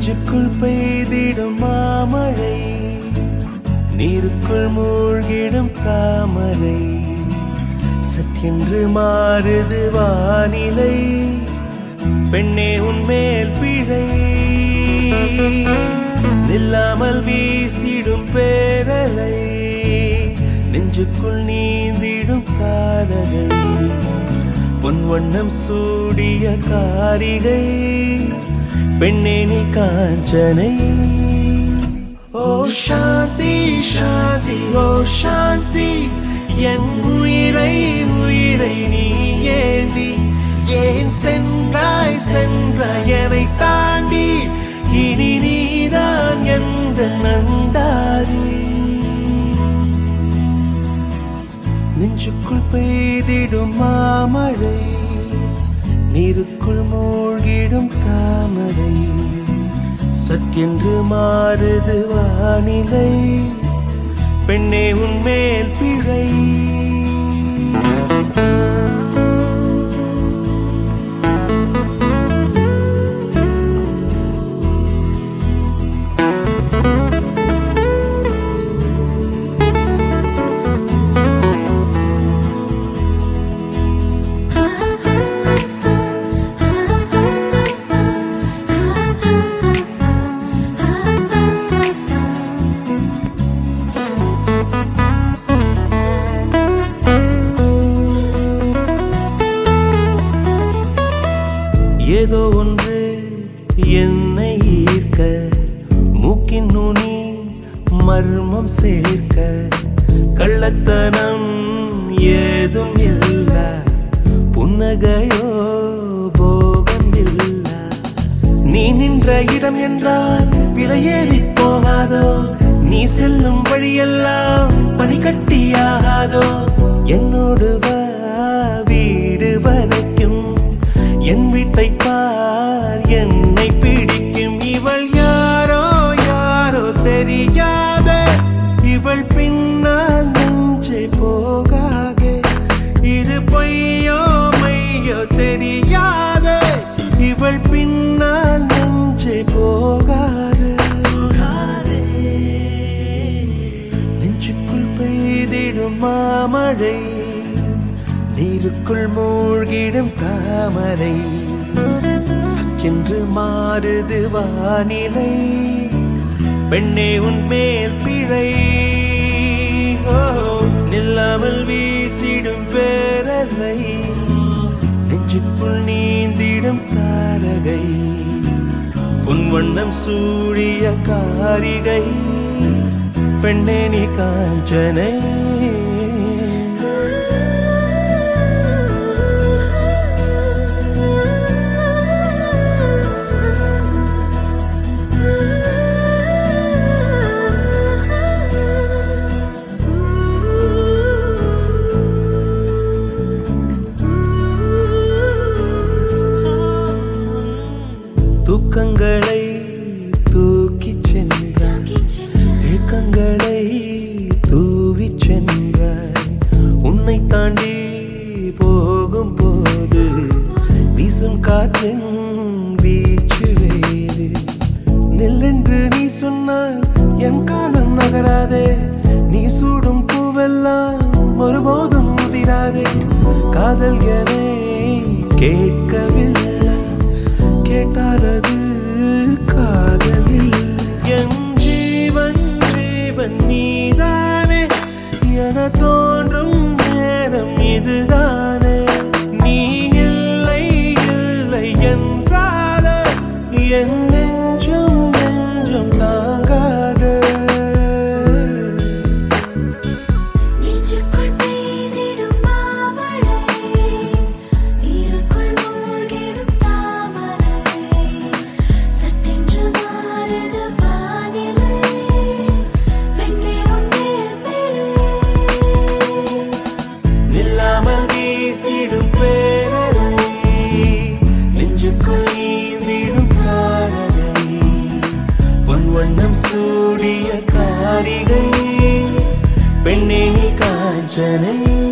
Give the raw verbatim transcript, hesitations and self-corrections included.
நெஞ்சுக்குள் பெய்திடும் மாமழை, நீருக்குள் மூழ்கிடும் தாமரை, சற்றென்று மாறுது வானிலை, பெண்ணே உன்மேல் பிழை, நில்லாமல் வீசிடும் பேரலை, நெஞ்சுக்குள் நீந்திடும் காதலை, பொன் வண்ணம் சூடிய காரிகை, பெண்ணே நீ காஞ்சனை. ஓ சாந்தி சாந்தி ஓ சாந்தி, என் உயிரை உயிரை நீ ஏந்தி ஏன் சென்றாய் சென்றாய் என்னை தாண்டி, இனி நீதான் எந்த நந்தாரி. நெஞ்சுக்குள் பெய்திடும் மாமழை, நீருக்குள் மூழ்கிடும் தாமரை, சற்றென்று மாறுது வானிலை, பெண்ணே உன்மேல் பிழை. ஏதோ ஒன்று என்னை ஈர்க்க, மூக்கின் நுனி மர்மம் சேர்க்க, கள்ளத்தனம் ஏதும் இல்ல, புன்னகையோ போகம் இல்ல, நீ நின்ற இடம் என்றால் விலையேறி போகாதோ, நீ செல்லும் வழியெல்லாம் பனிக்கட்டியாகாதோ, என்னோடு வா வீடு வரைக்கும், என் வீட்டை பார் என்னை பிடிக்கும், இவள் யாரோ யாரோ தெரியாத, இவள் பின்னால் நெஞ்சே போகாதே, இது பொய்யோ மையோ தெரியாத, இவள் பின்னால் நெஞ்சே போகாதே. நெஞ்சுக்குள் பெய்திடும் மாமழை, நீருக்குள் மூழ்கிடும் தாமரை, சற்றென்று மாறுது வானிலை, பெண்ணே உன்மேல் பிழை. நில்லாமல் வீசிடும் பேரலை, நெஞ்சுக்குள் நீந்திடும் தாரகை, பொன் வண்ணம் சூடிய காரிகை, பெண்ணே நீ காஞ்சனை. தூக்கங்களை தூக்கி சென்றாய், ஏக்கங்களை தூவி சென்றாய், உன்னை தாண்டி போகும் போது வீசும் காற்றின் வீச்சு வேறு, நெல்லென்று நீ சொன்னால் என் காலம் நகராதே, நீ சூடும் பூவெல்லாம் ஒருபோதும் முதிராதே, காதல் என கேட்கவில்லை, கேட்டாரது காதலில், என் ஜீவன் ஜீவன் நீதானே, என தோன்றும் நேரம் இதுதானே, நீ இல்லை இல்லை என்றால என் நெஞ்சம் நெஞ்சம் தாங்காத. வண்ணம் சூடிய காரிகை, பெண்ணே நீ காஞ்சனை.